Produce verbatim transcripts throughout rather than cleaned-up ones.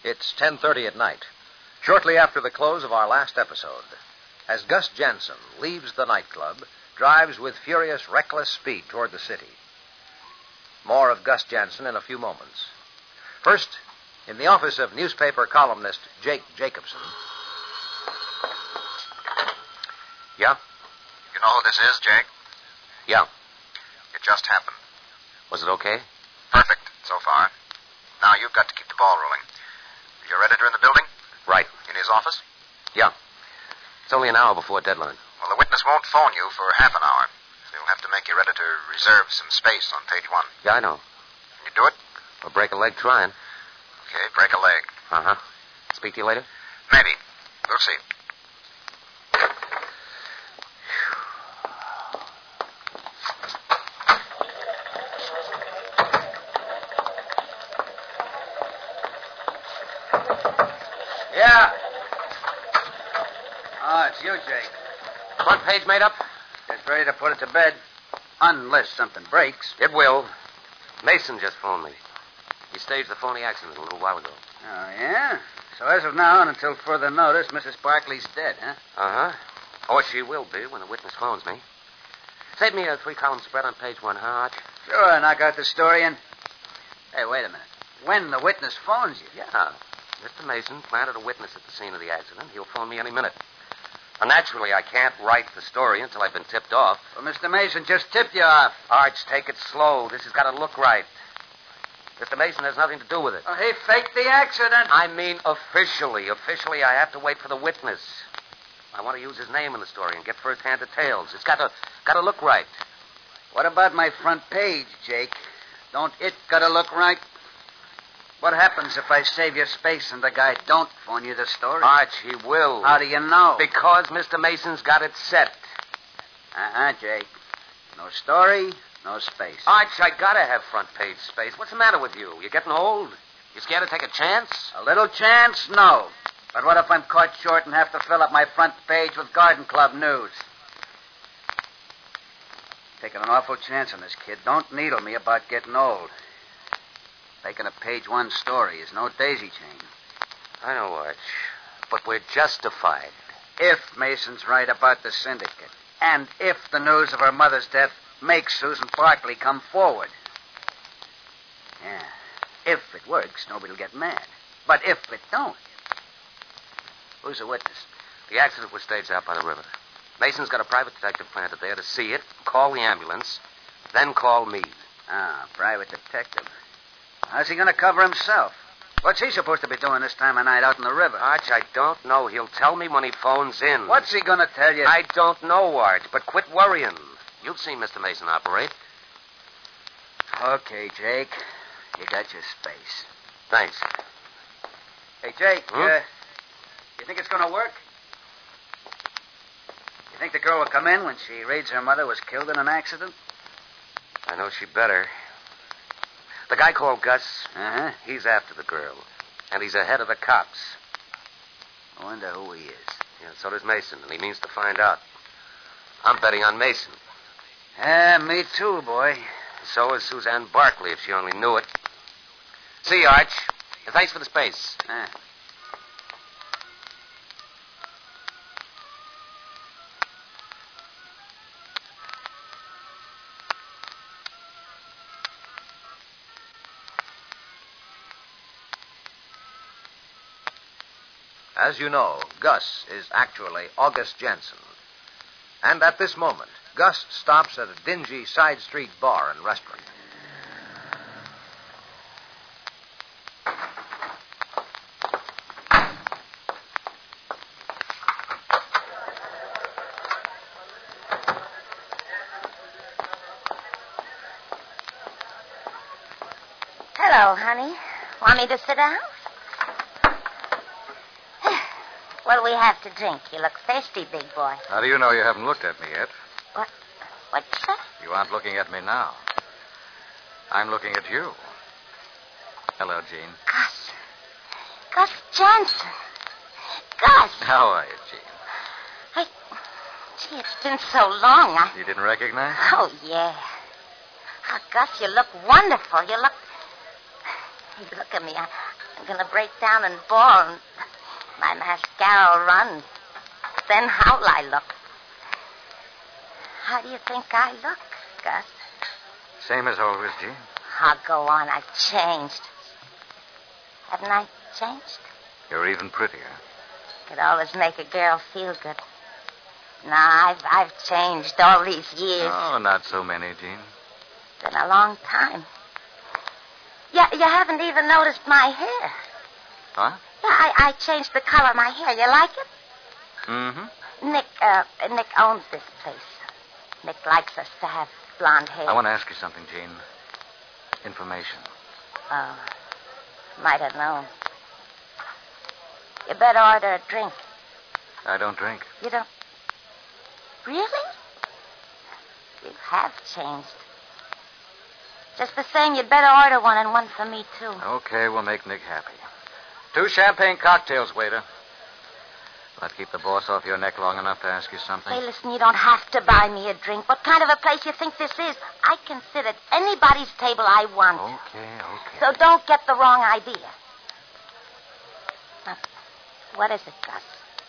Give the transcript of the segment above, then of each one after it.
It's ten thirty at night, shortly after the close of our last episode, as Gus Jensen leaves the nightclub, drives with furious, reckless speed toward the city. More of Gus Jensen in a few moments. First, in the office of newspaper columnist Jake Jacobson. Yeah? You know who this is, Jake? Yeah. It just happened. Was it okay? Perfect, so far. Now you've got to keep the ball rolling. Is your editor in the building? Right. In his office? Yeah. It's only an hour before deadline. Well, the witness won't phone you for half an hour. So you'll have to make your editor reserve some space on page one. Yeah, I know. Can you do it? Or break a leg trying. Okay, break a leg. Uh-huh. Speak to you later? Maybe. We'll see. Yeah. Oh, it's you, Jake. Front page made up? Just ready to put it to bed. Unless something breaks. It will. Mason just phoned me. He staged the phony accident a little while ago. Oh, yeah? So as of now and until further notice, Missus Barkley's dead, huh? Uh-huh. Or she will be when the witness phones me. Save me a three-column spread on page one, huh, Arch? Sure, knock out the story and... Hey, wait a minute. When the witness phones you? Yeah. Mister Mason planted a witness at the scene of the accident. He'll phone me any minute. Now, naturally, I can't write the story until I've been tipped off. Well, Mister Mason just tipped you off. Arch, take it slow. This has got to look right. Mister Mason has nothing to do with it. Oh, he faked the accident. I mean officially. Officially, I have to wait for the witness. I want to use his name in the story and get first-hand details. It's got to got to look right. What about my front page, Jake? Don't it gotta look right? What happens if I save you space and the guy don't phone you the story? Arch, he will. How do you know? Because Mister Mason's got it set. Uh-huh, Jake. No story, no space. Arch, I gotta have front page space. What's the matter with you? You getting old? You scared to take a chance? A little chance? No. But what if I'm caught short and have to fill up my front page with Garden Club news? Taking an awful chance on this kid. Don't needle me about getting old. Making a page one story is no daisy chain. I know, Arch. But we're justified. If Mason's right about the syndicate, and if the news of her mother's death makes Susan Barkley come forward. Yeah. If it works, nobody'll get mad. But if it don't, who's the witness? The accident was staged out by the river. Mason's got a private detective planted there to see it, call the ambulance, then call me. Ah, private detective. How's he going to cover himself? What's he supposed to be doing this time of night out in the river? Arch, I don't know. He'll tell me when he phones in. What's he going to tell you? I don't know, Arch, but quit worrying. You've seen Mister Mason operate. Okay, Jake. You got your space. Thanks. Hey, Jake, Hmm? uh, you think it's going to work? You think the girl will come in when she reads her mother was killed in an accident? I know she better. The guy called Gus, Uh-huh. he's after the girl. And he's ahead of the cops. I wonder who he is. Yeah, so does Mason, and he means to find out. I'm betting on Mason. Yeah, me too, boy. So is Suzanne Barkley, if she only knew it. See you, Arch. And thanks for the space. Ah. As you know, Gus is actually August Jensen. And at this moment, Gus stops at a dingy side street bar and restaurant. Hello, honey. Want me to sit down? What do we have to drink? You look thirsty, big boy. How do you know you haven't looked at me yet? What? What's that? You aren't looking at me now. I'm looking at you. Hello, Jean. Gus. Gus Johnson. Gus. How are you, Jean? I... Gee, it's been so long. I... You didn't recognize? Oh, yeah. Oh, Gus, you look wonderful. You look... Hey, look at me. I... I'm going to break down and bawl, and my mascara will run. Then how'll I look? How do you think I look, Gus? Same as always, Jean. I'll go on. I've changed. Haven't I changed? You're even prettier. Could always make a girl feel good. Nah, I've, I've changed all these years. Oh, not so many, Jean. Been a long time. Yeah, you haven't even noticed my hair. Huh? Yeah, I, I changed the color of my hair. You like it? Mm-hmm. Nick, uh, Nick owns this place. Nick likes us to have blonde hair. I want to ask you something, Jean. Information. Oh, might have known. You better order a drink. I don't drink. You don't? Really? You have changed. Just the same, you'd better order one and one for me, too. Okay, we'll make Nick happy. Two champagne cocktails, waiter. I'll keep the boss off your neck long enough to ask you something. Hey, listen, you don't have to buy me a drink. What kind of a place you think this is? I can sit at anybody's table I want. Okay, okay. So don't get the wrong idea. Now, what is it, Gus?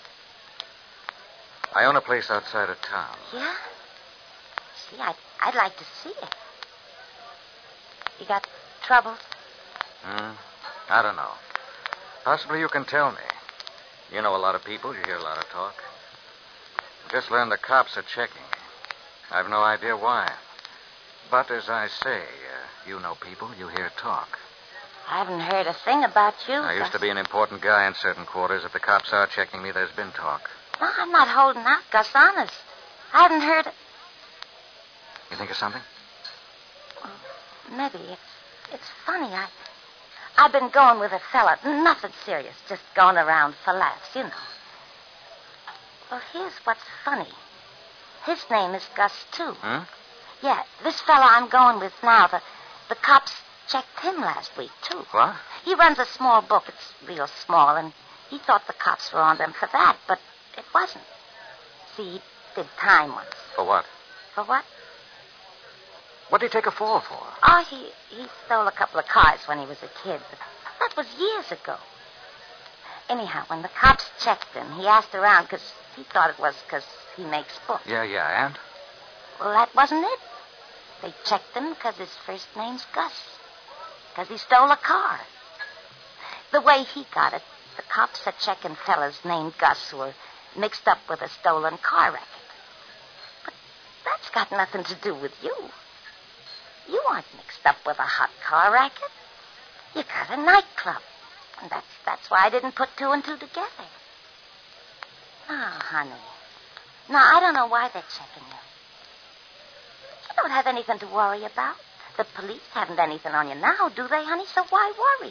I own a place outside of town. Yeah? See, I'd, I'd like to see it. You got trouble? Hmm? I don't know. Possibly you can tell me. You know a lot of people. You hear a lot of talk. Just learned the cops are checking me. I've no idea why. But as I say, uh, you know people. You hear talk. I haven't heard a thing about you. I used to be an important guy in certain quarters. If the cops are checking me, there's been talk. No, I'm not holding out, Gus, honest. I haven't heard... You think of something? Maybe. It's, it's funny. I, I've been going with a fella. Nothing serious. Just going around for laughs, you know. Well, here's what's funny. His name is Gus, too. Hmm? Yeah, this fella I'm going with now, the, the cops checked him last week, too. What? He runs a small book. It's real small, and he thought the cops were on them for that, but it wasn't. See, he did time once. For what? For what? What did he take a fall for? Oh, he, he stole a couple of cars when he was a kid, but that was years ago. Anyhow, when the cops checked him, he asked around because he thought it was because he makes books. Yeah, yeah, and? Well, that wasn't it. They checked him because his first name's Gus. Because he stole a car. The way he got it, the cops are checking fellas named Gus who are mixed up with a stolen car racket. But that's got nothing to do with you. You aren't mixed up with a hot car racket. You got a nightclub. And that's, that's why I didn't put two and two together. No, honey. No, I don't know why they're checking you. You don't have anything to worry about. The police haven't anything on you now, do they, honey? So why worry?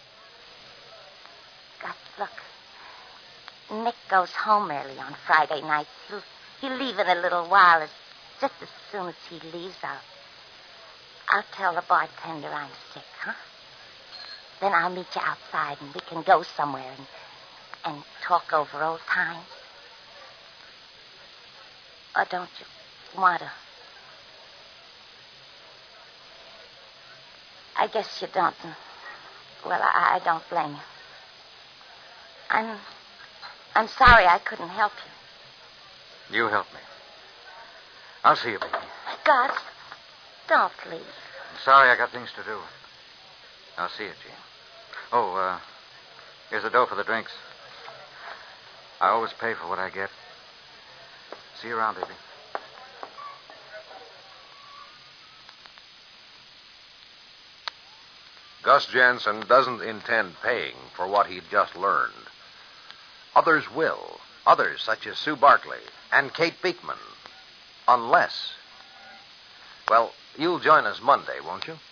Gus, look. Nick goes home early on Friday night. He'll, he'll leave in a little while. As, just as soon as he leaves, I'll... I'll tell the bartender I'm sick, huh? Then I'll meet you outside and we can go somewhere and, and talk over old times. Or don't you want to? I guess you don't. And, well, I, I don't blame you. I'm, I'm sorry I couldn't help you. You help me. I'll see you, baby. Gus, don't leave. I'm sorry I got things to do. I'll see you, Jean. Oh, uh, here's the dough for the drinks. I always pay for what I get. See you around, baby. Gus Jansen doesn't intend paying for what he'd just learned. Others will. Others, such as Sue Barkley and Kate Beekman. Unless... Well, you'll join us Monday, won't you?